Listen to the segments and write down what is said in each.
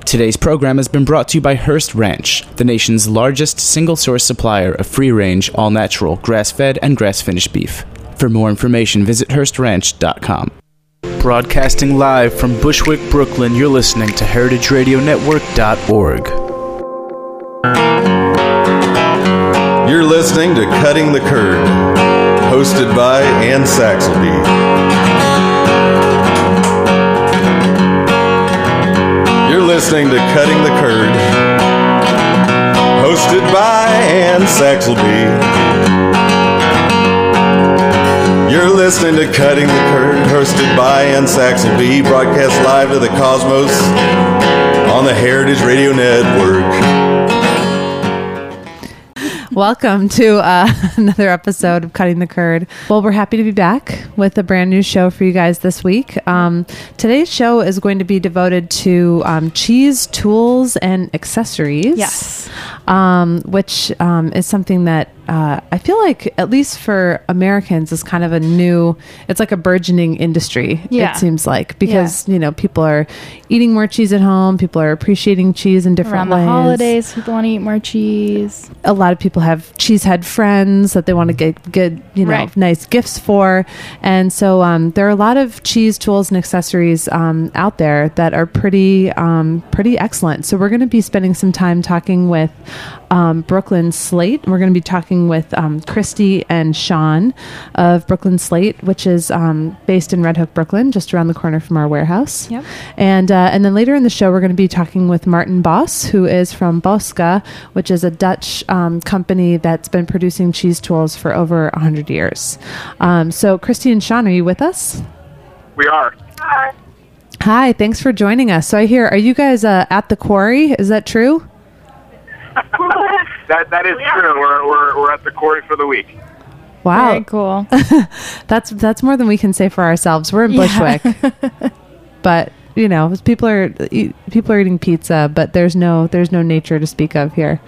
Today's program has been brought to you by Hearst Ranch, the nation's largest single-source supplier of free-range, all-natural, grass-fed, and grass-finished beef. For more information, visit HearstRanch.com. Broadcasting live from Bushwick, Brooklyn, you're listening to HeritageRadioNetwork.org. You're listening to Cutting the Curd, hosted by Ann Saxelby. You're listening to Cutting the Curd, hosted by Ann Saxelby. You're listening to Cutting the Curd, hosted by Ann Saxelby, broadcast live to the cosmos on the Heritage Radio Network. Welcome to another episode of Cutting the Curd. Well, we're happy to be back with a brand new show for you guys this week. Today's show is going to be devoted to cheese tools and accessories. Yes. Which is something that I feel like, at least for Americans, is kind of it's like a burgeoning industry, yeah. It seems like, because, people are eating more cheese at home. People are appreciating cheese in different ways. Around the holidays, people want to eat more cheese. A lot of people have cheesehead friends that they want to get good, right. Nice gifts for. And so there are a lot of cheese tools and accessories out there that are pretty excellent. So we're going to be spending some time talking with Brooklyn Slate. We're going to be talking with Christy and Sean of Brooklyn Slate, which is based in Red Hook, Brooklyn, just around the corner from our warehouse. Yep. And then later in the show, we're going to be talking with Martin Bos, who is from Boska, which is a Dutch company that's been producing cheese tools for over 100 years. So Christy and Sean, are you with us? We are. Hi, thanks for joining us. So I hear, are you guys at the quarry? Is that true? That is true. We're at the quarry for the week. Wow. Very cool. That's more than we can say for ourselves. We're in Bushwick. But, people are eating pizza, but there's no nature to speak of here.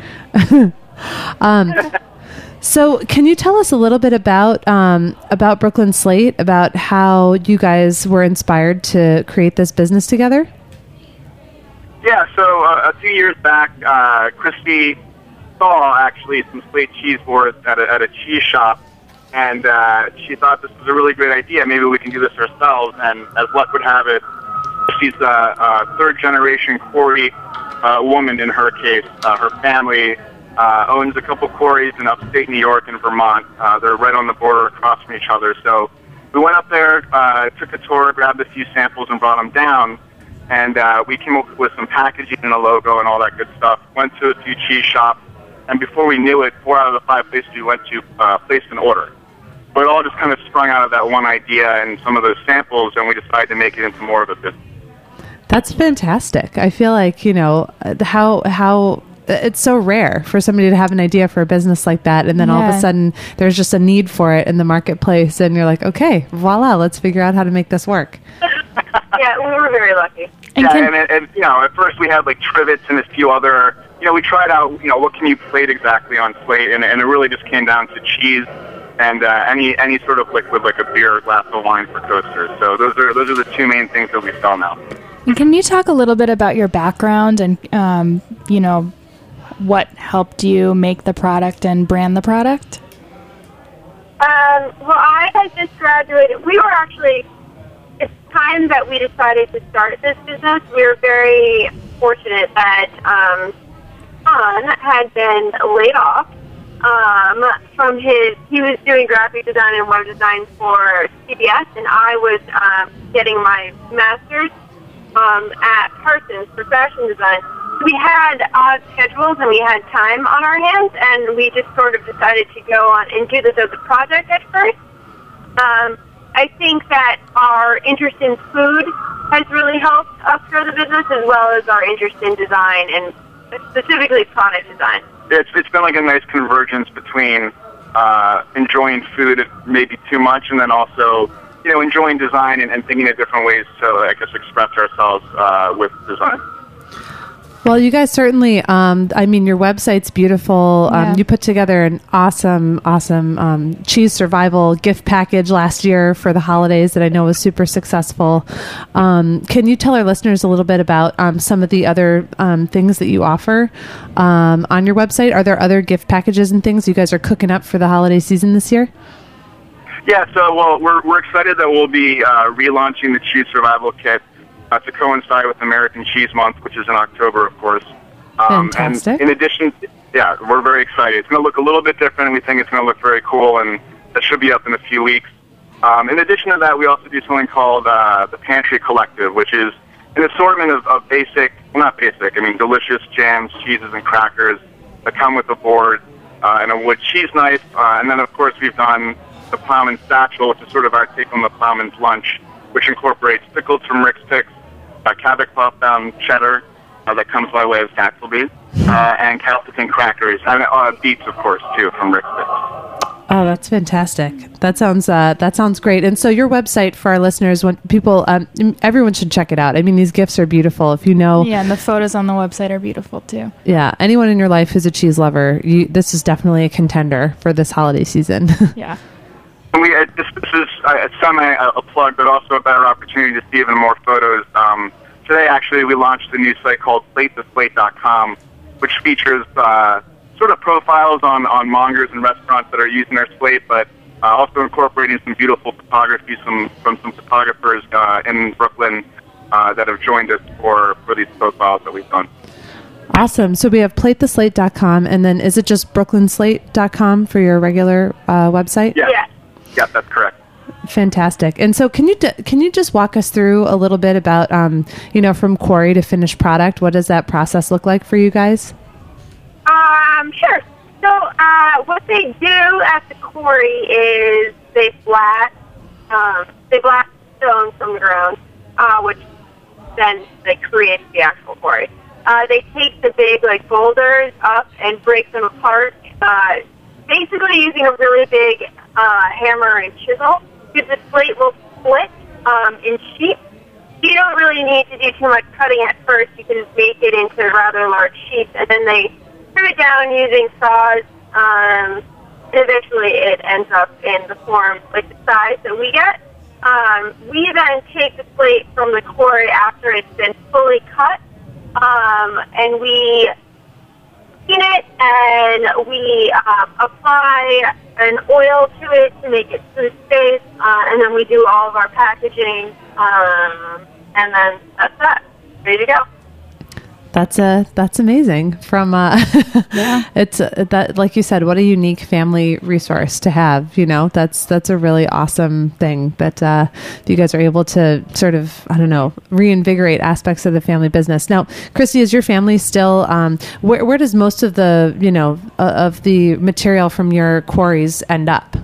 So can you tell us a little bit about Brooklyn Slate, about how you guys were inspired to create this business together? Yeah, so a few years back, Christy saw actually some Slate cheese boards at a cheese shop, and she thought this was a really great idea. Maybe we can do this ourselves. And as luck would have it, she's a third-generation quarry woman in her case. Her family owns a couple quarries in upstate New York and Vermont. They're right on the border across from each other. So we went up there, took a tour, grabbed a few samples, and brought them down. And we came up with some packaging and a logo and all that good stuff. Went to a few cheese shops, and before we knew it, 4 out of the 5 places we went to placed an order. But it all just kind of sprung out of that one idea and some of those samples, and we decided to make it into more of a business. That's fantastic. I feel like, how it's so rare for somebody to have an idea for a business like that, and then all of a sudden there's just a need for it in the marketplace, and you're like, okay, voila, let's figure out how to make this work. Yeah, we were very lucky. And at first we had like trivets and a few other, we tried out, what can you plate exactly on Slate, and it really just came down to cheese and any sort of liquid like a beer or a glass of wine for coasters. So those are the two main things that we sell now. And can you talk a little bit about your background and, what helped you make the product and brand the product? Well, I had just graduated. We were actually, it's time that we decided to start this business. We were very fortunate that Sean had been laid off from he was doing graphic design and web design for CBS, and I was getting my master's at Parsons for fashion design. We had odd schedules and we had time on our hands, and we just sort of decided to go on and do this as a project at first. I think that our interest in food has really helped us grow the business, as well as our interest in design and specifically product design. It's been like a nice convergence between enjoying food maybe too much, and then also enjoying design and thinking of different ways to, I guess, express ourselves with design. Well, you guys certainly, I mean, your website's beautiful. Yeah. You put together an awesome cheese survival gift package last year for the holidays that I know was super successful. Can you tell our listeners a little bit about some of the other things that you offer on your website? Are there other gift packages and things you guys are cooking up for the holiday season this year? Yeah, so we're excited that we'll be relaunching the Cheese Survival Kit to coincide with American Cheese Month, which is in October, of course. Fantastic. And in addition, yeah, we're very excited. It's going to look a little bit different, and we think it's going to look very cool, and that should be up in a few weeks. In addition to that, we also do something called the Pantry Collective, which is an assortment of delicious jams, cheeses, and crackers that come with a board and a wood cheese knife. And then, of course, we've done the Plowman's Satchel, which is sort of our take on the Plowman's Lunch, which incorporates pickles from Rick's Picks, Cabot Puff-bound cheddar that comes by way of Saxelby, and Castleton crackers, and beets, of course, too, from Rick's Picks. Oh, that's fantastic. That sounds great. And so your website for our listeners, when people, everyone should check it out. I mean, these gifts are beautiful. If you know, Yeah, and the photos on the website are beautiful too. yeah, anyone in your life who's a cheese lover, this is definitely a contender for this holiday season. Yeah. And this is a plug, but also a better opportunity to see even more photos. Today, actually, we launched a new site called PlateTheSlate.com, which features sort of profiles on mongers and restaurants that are using our slate, but also incorporating some beautiful photography from some photographers in Brooklyn that have joined us for these profiles that we've done. Awesome. So we have PlateTheSlate.com, and then is it just BrooklynSlate.com for your regular website? Yeah. Yeah, that's correct. Fantastic. And so can you just walk us through a little bit about, from quarry to finished product? What does that process look like for you guys? Sure. So what they do at the quarry is they blast stone from the ground, which then they create the actual quarry. They take the big boulders up and break them apart, basically using a really big hammer and chisel, because the slate will split in sheets. You don't really need to do too much cutting at first. You can make it into rather large sheets, and then they screw it down using saws, and eventually it ends up in the form, the size that we get. We then take the slate from the quarry after it's been fully cut, and we skin it, and we apply an oil to it to make it food safe, and then we do all of our packaging, and then that's that. Ready to go. That's amazing. From it's that, like you said, what a unique family resource to have. That's a really awesome thing that you guys are able to sort of, reinvigorate aspects of the family business. Now, Christy, is your family still? Where does most of the of the material from your quarries end up?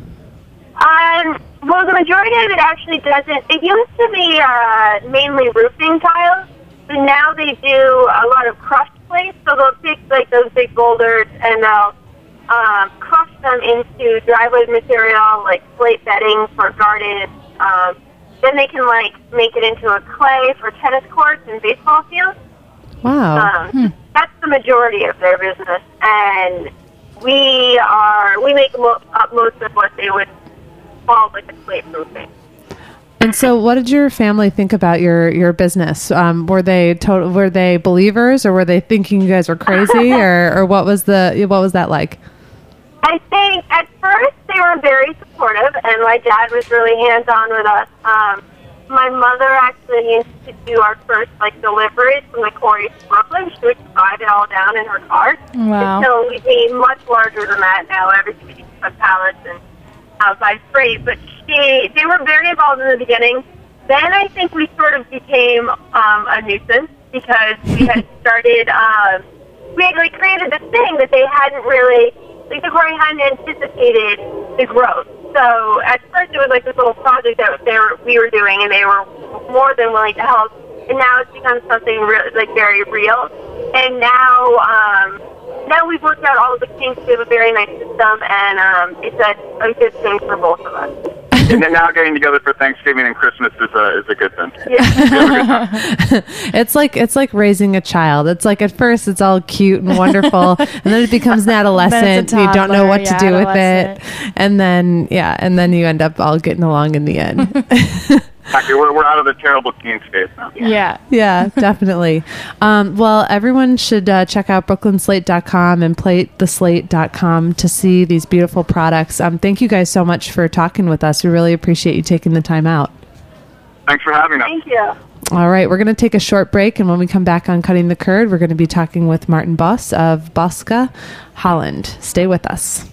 Well, the majority of it actually doesn't. It used to be mainly roofing tiles. But now they do a lot of crushed plates, so they'll take those big boulders and they'll crush them into driveway material, like slate bedding for gardens. Then they can make it into a clay for tennis courts and baseball fields. Wow, that's the majority of their business, and we make up most of what they would call the slate roofing. And so, what did your family think about your business? Were they believers, or were they thinking you guys were crazy, or what was that like? I think at first they were very supportive, and my dad was really hands-on with us. My mother actually used to do our first deliveries from the quarry to Brooklyn. She would drive it all down in her car. Wow. So we made much larger than that now. Everything is on pallets and outside freight, but they were very involved in the beginning. Then I think we sort of became a nuisance because we had started, we had created this thing that they hadn't really, the quarry hadn't anticipated the growth. So at first it was this little project that we were doing, and they were more than willing to help. And now it's become something really, very real. And now we've worked out all of the kinks. We have a very nice system, and it's a good thing for both of us. And then now getting together for Thanksgiving and Christmas is a good thing. It's like raising a child. It's like at first it's all cute and wonderful, and then it becomes an adolescent. Then it's a You don't know what to toddler, do with it, and then you end up all getting along in the end. Exactly. We're out of the terrible teen stage now. Yeah. Yeah, definitely. Well, everyone should check out brooklynslate.com and platetheslate.com to see these beautiful products. Thank you guys so much for talking with us. We really appreciate you taking the time out. Thanks for having us. Thank you. All right, we're going to take a short break, and when we come back on Cutting the Curd, we're going to be talking with Martin Bos of Boska Holland. Stay with us.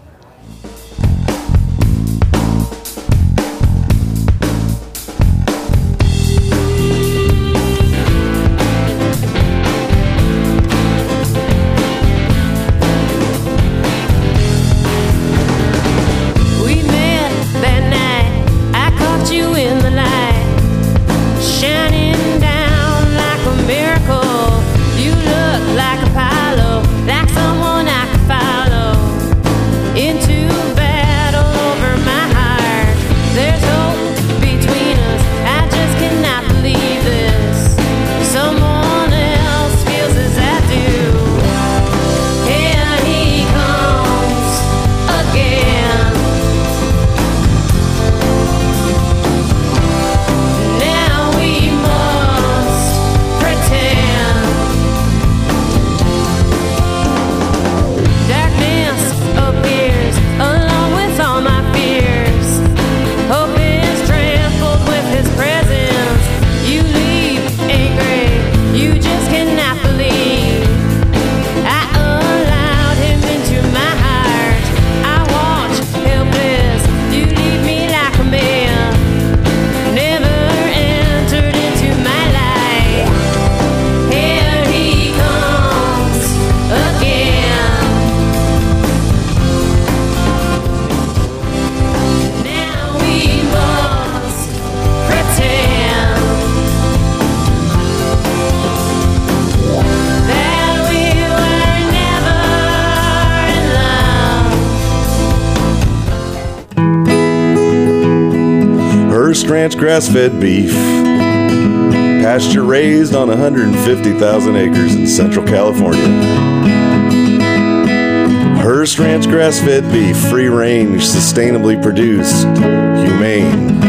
Hearst Ranch grass-fed beef, pasture raised on 150,000 acres in Central California. Hearst Ranch grass-fed beef, free range, sustainably produced, humane.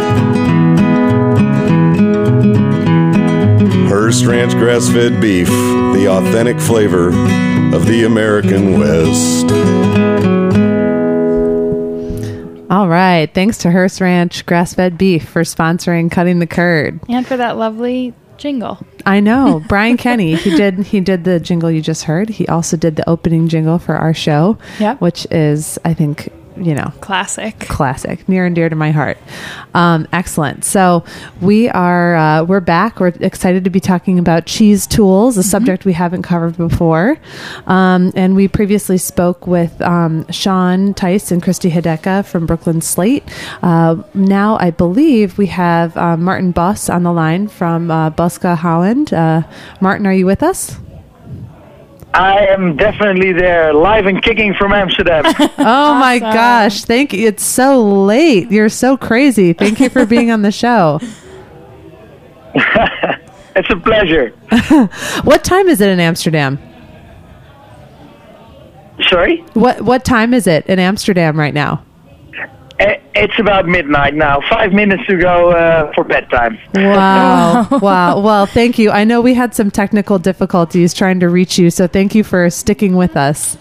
Hearst Ranch grass-fed beef, the authentic flavor of the American West. All right. Thanks to Hearst Ranch Grass-Fed Beef for sponsoring Cutting the Curd. And for that lovely jingle. I know. Brian Kenny, he did the jingle you just heard. He also did the opening jingle for our show, which is, I think, classic, near and dear to my heart. Excellent. So we're back. We're excited to be talking about cheese tools, a subject we haven't covered before. And we previously spoke with Sean Tice and Christy Hideka from Brooklyn Slate. Now I believe we have Martin Bos on the line from Boska Holland. Martin, are you with us? I am definitely there, live and kicking from Amsterdam. Oh my gosh. Thank you. It's so late. You're so crazy. Thank you for being on the show. It's a pleasure. What time is it in Amsterdam? Sorry? What time is it in Amsterdam right now? It's about midnight now. 5 minutes to go for bedtime. Wow. Wow. Well, thank you. I know we had some technical difficulties trying to reach you, so thank you for sticking with us.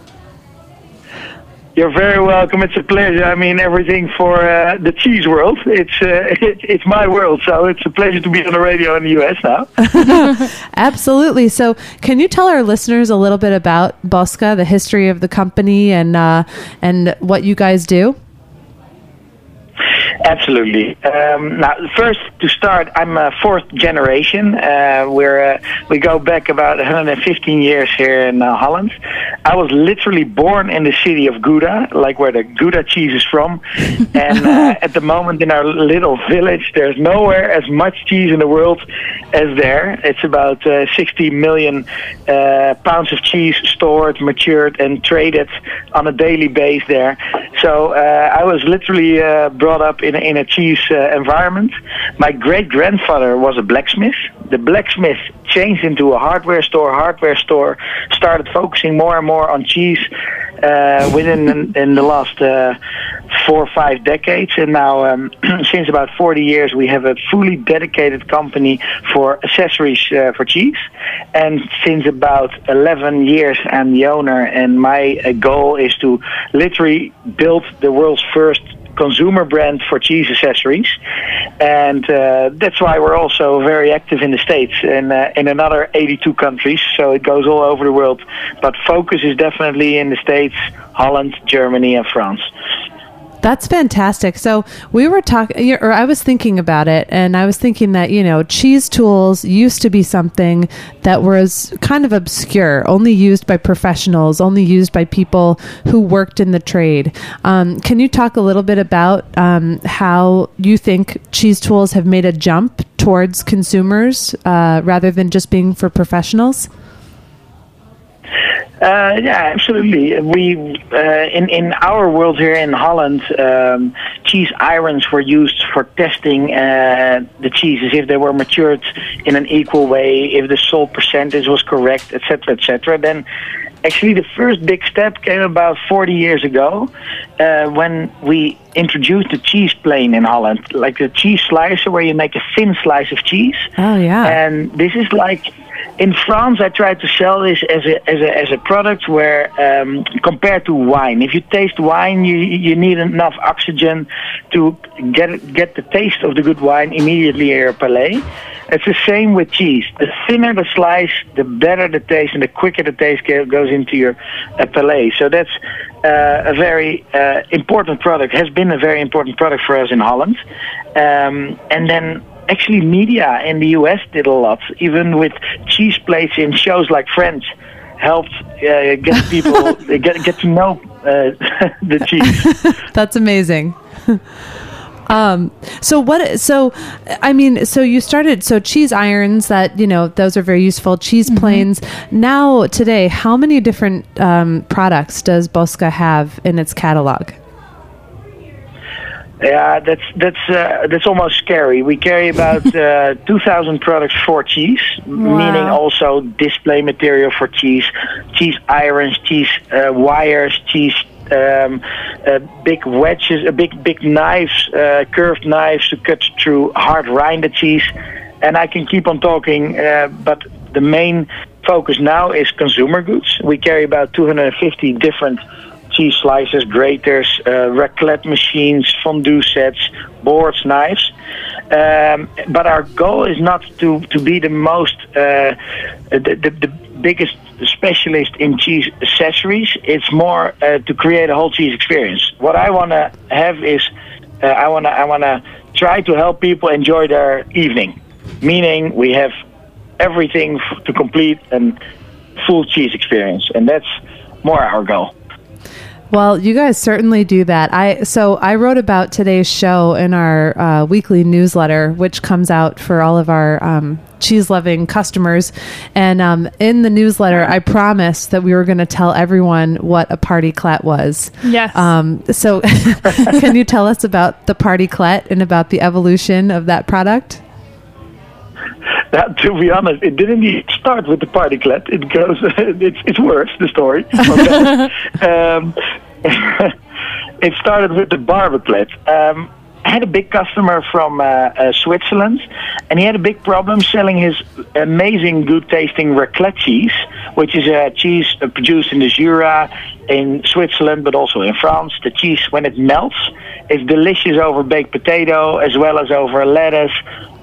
You're very welcome. It's a pleasure. I mean, everything for the cheese world. It's my world, so it's a pleasure to be on the radio in the U.S. now. Absolutely. So can you tell our listeners a little bit about Boska, the history of the company, and what you guys do? Absolutely. Now, first to start, I'm a fourth generation. We go back about 115 years here in Holland. I was literally born in the city of Gouda, like where the Gouda cheese is from. And at the moment in our little village, there's nowhere as much cheese in the world as there. It's about 60 million pounds of cheese stored, matured, and traded on a daily basis there. So I was literally brought up in a cheese environment. My great-grandfather was a blacksmith. The blacksmith changed into a hardware store. Hardware store started focusing more and more on cheese within in the last 4 or 5 decades. And now, since about 40 years, we have a fully dedicated company for accessories for cheese. And since about 11 years, I'm the owner, and my goal is to literally build the world's first consumer brand for cheese accessories. And that's why we're also very active in the States and in another 82 countries. So it goes all over the world. But focus is definitely in the States, Holland, Germany, and France. That's fantastic. So we were talking, or I was thinking about it, and I was thinking that, cheese tools used to be something that was kind of obscure, only used by professionals, only used by people who worked in the trade. Can you talk a little bit about how you think cheese tools have made a jump towards consumers rather than just being for professionals? Yeah, absolutely. We in our world here in Holland, cheese irons were used for testing the cheeses if they were matured in an equal way, if the salt percentage was correct, etc., etc. Then, actually, the first big step came about 40 years ago when we introduced the cheese plane in Holland, like a cheese slicer where you make a thin slice of cheese. Oh yeah. And this is like. In France, I tried to sell this as a product where, compared to wine, if you taste wine, you need enough oxygen to get the taste of the good wine immediately in your palate. It's the same with cheese. The thinner the slice, the better the taste, and the quicker the taste goes into your palate. So that's a very important product. Has been a very important product for us in Holland, and then. Actually, media in the US did a lot, even with cheese plates in shows like Friends, helped get people get to know the cheese. That's amazing. So you started, cheese irons that, those are very useful, cheese planes. Now, today, how many different products does Boska have in its catalog? Yeah, that's almost scary. We carry about 2,000 products for cheese, meaning also display material for cheese, cheese irons, cheese wires, cheese big wedges, big knives, curved knives to cut through hard rind cheese. And I can keep on talking, but the main focus now is consumer goods. We carry about 250 different cheese slicers, graters, raclette machines, fondue sets, boards, knives. But our goal is not to be the most, the biggest specialist in cheese accessories. It's more to create a whole cheese experience. What I want to have is, I want to try to help people enjoy their evening. Meaning we have everything to complete a full cheese experience, and that's more our goal. Well, you guys certainly do that. I wrote about today's show in our weekly newsletter, which comes out for all of our cheese-loving customers. And in the newsletter, I promised that we were going to tell everyone what a party clette was. Yes. So can you tell us about the party clette and about the evolution of that product? To be honest, it didn't even start with the party clette. It goes, it's worse, the story. It started with the barbeclette. I had a big customer from Switzerland, and he had a big problem selling his amazing, good-tasting raclette cheese, which is a cheese produced in the Jura, in Switzerland, but also in France. The cheese, when it melts, is delicious over baked potato as well as over lettuce.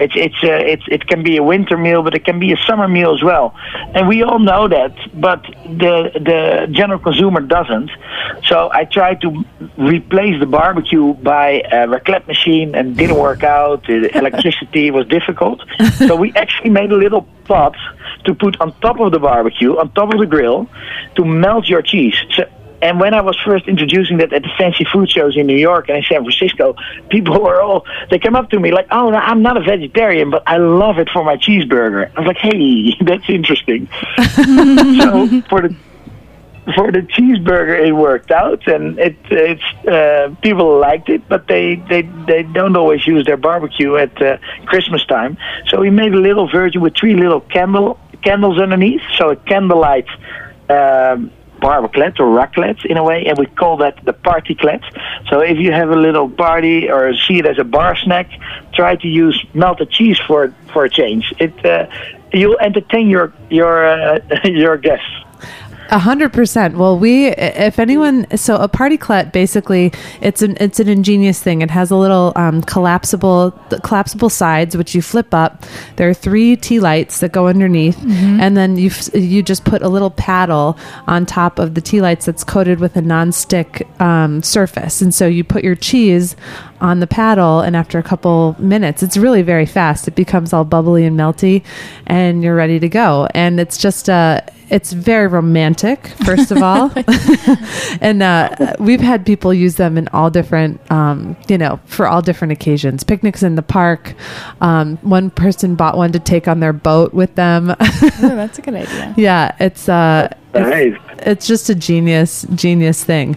It can be a winter meal, but it can be a summer meal as well. And we all know that, but the general consumer doesn't. So I tried to replace the barbecue by a raclette machine, and didn't work out. The electricity was difficult. So we actually made a little pot to put on top of the barbecue, on top of the grill, to melt your cheese. And when I was first introducing that at the fancy food shows in New York and in San Francisco, people were they came up to me like, "Oh, I'm not a vegetarian, but I love it for my cheeseburger." I was like, "Hey, that's interesting." So for the cheeseburger, it worked out, and it's people liked it, but they don't always use their barbecue at Christmas time. So we made a little version with 3 little candles underneath, so a candlelight barbecue or raclette in a way, and we call that the partyclette. So if you have a little party or see it as a bar snack, try to use melted cheese for a change. You'll entertain your guests. 100%. Well, if anyone, so a partyclette, basically, it's an ingenious thing. It has a little collapsible sides, which you flip up. There are 3 tea lights that go underneath, and then you just put a little paddle on top of the tea lights that's coated with a non-stick surface, and so you put your cheese on the paddle, and after a couple minutes, it's really very fast. It becomes all bubbly and melty, and you're ready to go. And it's just it's very romantic, first of all. And we've had people use them in all different, for all different occasions. Picnics in the park. One person bought one to take on their boat with them. Oh, that's a good idea. Yeah, it's just a genius thing.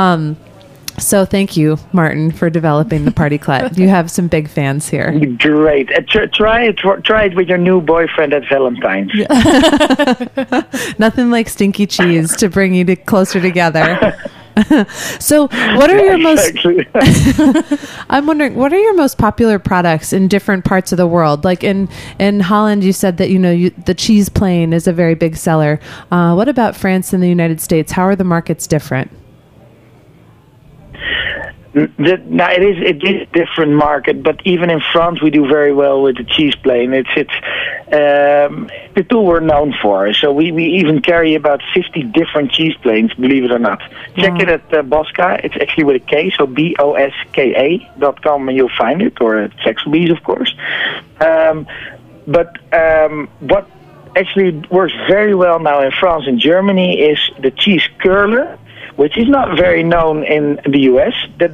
So thank you, Martin, for developing the partyclette. You have some big fans here. Great. Try it with your new boyfriend at Valentine's. Nothing like stinky cheese to bring you closer together. So what are your I'm wondering, what are your most popular products in different parts of the world? Like in Holland, you said that, the cheese plane is a very big seller. What about France and the United States? How are the markets different? Now it is a different market, but even in France we do very well with the cheese plane. It's the tool we're known for. So we even carry about 50 different cheese planes, believe it or not. Check it at Bosca. It's actually with a K, so boska.com, and you'll find it, or at Saxelby's, of course. But what actually works very well now in France and Germany is the cheese curler, which is not very known in the US. That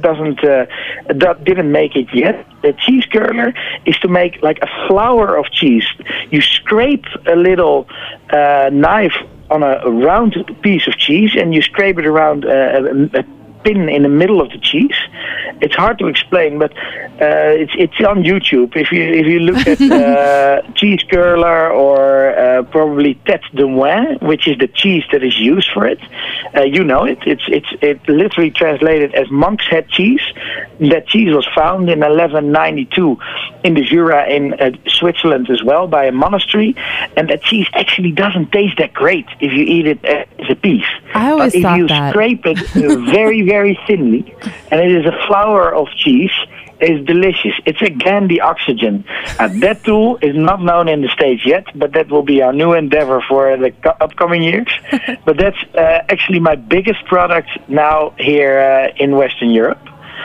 didn't make it yet. The cheese curler is to make like a flour of cheese. You scrape a little knife on a round piece of cheese, and you scrape it around a pin in the middle of the cheese. It's hard to explain, but it's on YouTube. If you look at cheese curler or probably tête de moine, which is the cheese that is used for it, you know it. It's literally translated as monk's head cheese. That cheese was found in 1192 in the Jura in Switzerland as well by a monastery, and that cheese actually doesn't taste that great if you eat it as a piece. I always thought that. If you scrape it very, very thinly, and it is a flour of cheese, is delicious. It's again the oxygen. That tool is not known in the States yet, but that will be our new endeavor for the upcoming years. But that's actually my biggest product now here in Western Europe.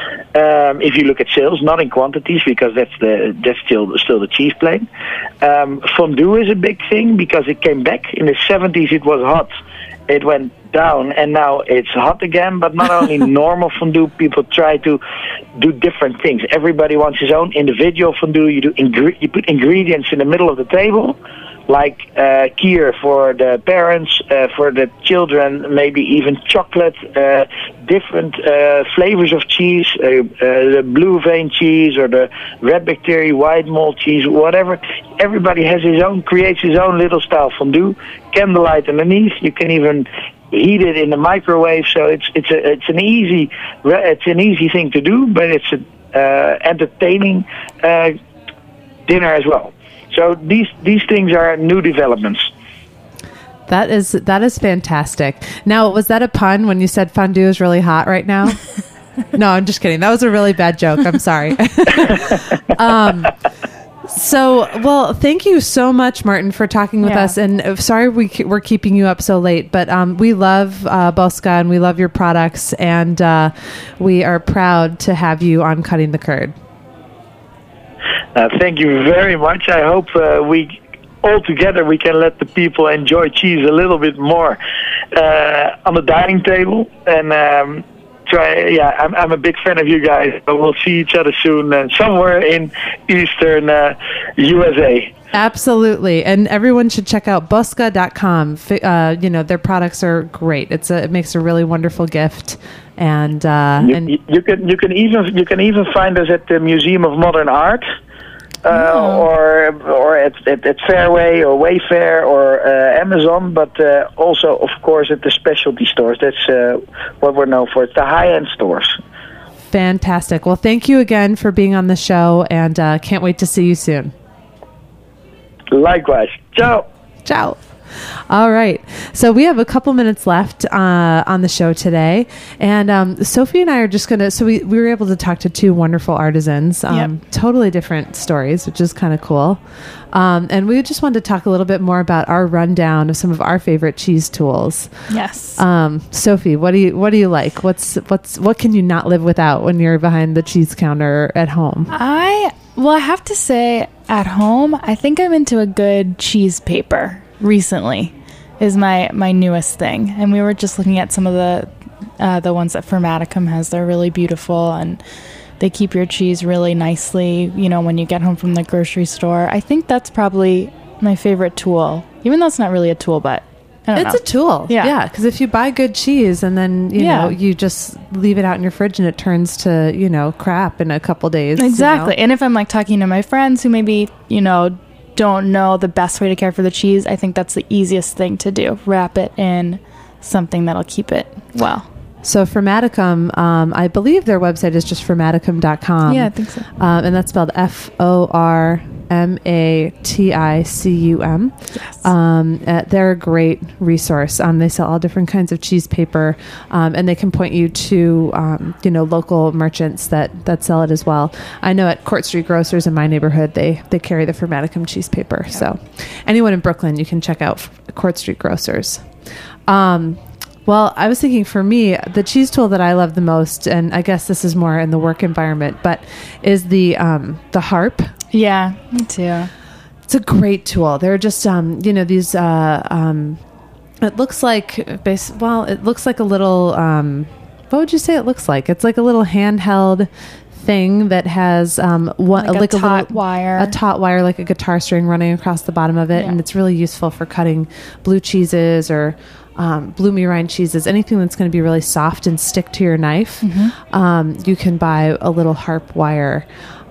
If you look at sales, not in quantities, because that's still the cheese plane. Fondue is a big thing because it came back. In the 70s it was hot. It went down, and now it's hot again. But not only normal fondue, people try to do different things. Everybody wants his own individual fondue. You put ingredients in the middle of the table, like kefir for the parents, for the children, maybe even chocolate, different flavors of cheese, the blue vein cheese or the red bacteria, white mold cheese, whatever. Everybody creates his own little style fondue. Candlelight underneath. You can even heat it in the microwave. So it's an easy thing to do, but it's an entertaining dinner as well. So these things are new developments. That is fantastic. Now, was that a pun when you said fondue is really hot right now? No, I'm just kidding. That was a really bad joke. I'm sorry. Well, thank you so much, Martin, for talking with us. And sorry we're keeping you up so late, but we love Bosca and we love your products, and we are proud to have you on Cutting the Curd. Thank you very much. I hope all together we can let the people enjoy cheese a little bit more on the dining table. And I'm a big fan of you guys. But we'll see each other soon somewhere in Eastern USA. Absolutely. And everyone should check out Bosca.com. Their products are great. It makes a really wonderful gift. And you can even find us at the Museum of Modern Art. Or at Fairway or Wayfair or Amazon, but also, of course, at the specialty stores. That's what we're known for. It's the high-end stores. Fantastic. Well, thank you again for being on the show, and can't wait to see you soon. Likewise. Ciao. Ciao. All right. So we have a couple minutes left on the show today. And Sophie and I are just going to... So we were able to talk to two wonderful artisans. Totally different stories, which is kind of cool. And we just wanted to talk a little bit more about our rundown of some of our favorite cheese tools. Yes. Sophie, what do you like? What can you not live without when you're behind the cheese counter at home? I have to say, at home, I think I'm into a good cheese paper. Recently is my newest thing, and we were just looking at some of the ones that Formaticum has. They're really beautiful, and they keep your cheese really nicely, when you get home from the grocery store. I think that's probably my favorite tool, even though it's not really a tool, but it's a tool. Yeah, because if you buy good cheese and then you just leave it out in your fridge and it turns to crap in a couple days. Exactly. And if I'm like talking to my friends who maybe don't know the best way to care for the cheese, I think that's the easiest thing to do. Wrap it in something that'll keep it well. So Formaticum, I believe their website is just formaticum.com. Yeah, I think so. And that's spelled FORMATICUM. Yes. They're a great resource. They sell all different kinds of cheese paper, and they can point you to local merchants that sell it as well. I know at Court Street Grocers in my neighborhood, they carry the Formaticum cheese paper. Yeah. So anyone in Brooklyn, you can check out Court Street Grocers. Well, I was thinking for me, the cheese tool that I love the most, and I guess this is more in the work environment, but is the harp. Yeah, me too. It's a great tool. They're just, these, it looks like, it looks like a little, what would you say it looks like? It's like a little handheld thing that has like a taut wire, like a guitar string running across the bottom of it. Yeah. And it's really useful for cutting blue cheeses or bloomy rind cheeses, anything that's going to be really soft and stick to your knife. Mm-hmm. You can buy a little harp wire.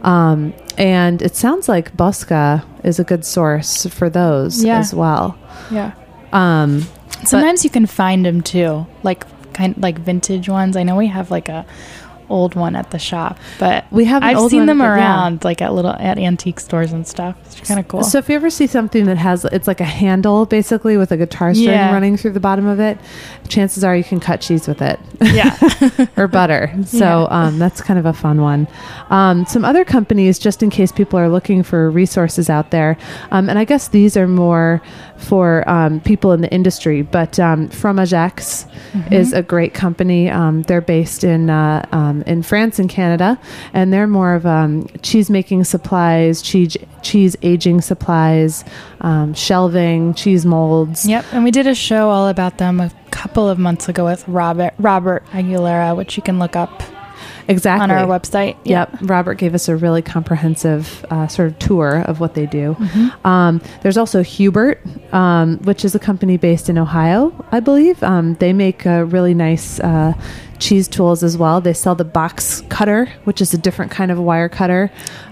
And it sounds like Bosca is a good source for those as well. Yeah. Sometimes you can find them too, like vintage ones. I know we have like a old one at the shop, but I've seen them around like at antique stores and stuff. It's kind of cool. So if you ever see something that it's like a handle basically with a guitar string running through the bottom of it, chances are you can cut cheese with it. Yeah. Or butter. So that's kind of a fun one. Some other companies, just in case people are looking for resources out there, and I guess these are more for people in the industry, but Fromagex is a great company. They're based in France and Canada, and they're more of cheese making supplies, cheese aging supplies, shelving, cheese molds. Yep, and we did a show all about them a couple of months ago with Robert Aguilera, which you can look up. Exactly. On our website. Yep. Robert gave us a really comprehensive sort of tour of what they do. Mm-hmm. There's also Hubert, which is a company based in Ohio, I believe. They make really nice cheese tools as well. They sell the box cutter, which is a different kind of wire cutter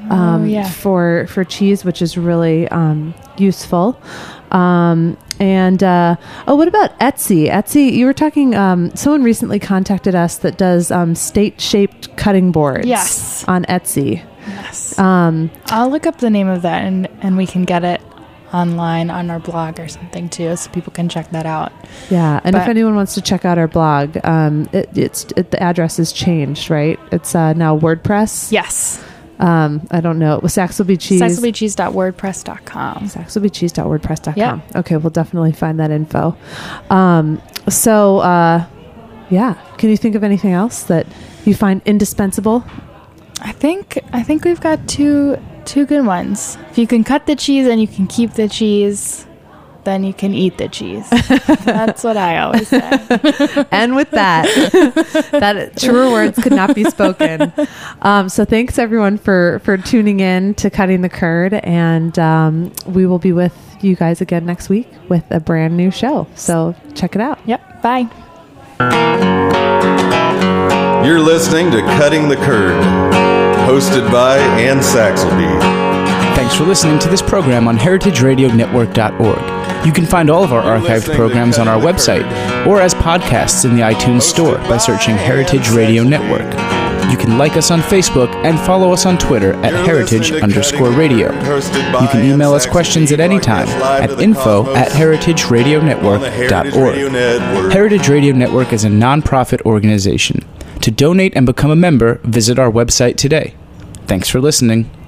for cheese, which is really useful. What about Etsy? Etsy, you were talking, someone recently contacted us that does state-shaped cutting boards yes. on Etsy. Yes. I'll look up the name of that and we can get it online on our blog or something too, so people can check that out. Yeah, and if anyone wants to check out our blog, the address is changed, right? It's now WordPress. Yes. I don't know. It was Saxelby Cheese. SaxelbyCheese.wordpress.com. SaxelbyCheese.wordpress.com. Yep. Okay, we'll definitely find that info. Yeah. Can you think of anything else that you find indispensable? I think we've got two good ones. If you can cut the cheese and you can keep the cheese, then you can eat the cheese. That's what I always say. And with that, that truer words could not be spoken. So thanks everyone for tuning in to Cutting the Curd, and we will be with you guys again next week with a brand new show. So check it out. Yep. Bye. You're listening to Cutting the Curd, hosted by Ann Saxelby. Thanks for listening to this program on heritageradionetwork.org. You can find all of our archived programs on our website or as podcasts in the iTunes Store by searching Heritage Radio Network. You can like us on Facebook and follow us on Twitter at heritage_radio. You can email us questions at any time at info@heritageradionetwork.org. Heritage Radio Network is a non-profit organization. To donate and become a member, visit our website today. Thanks for listening.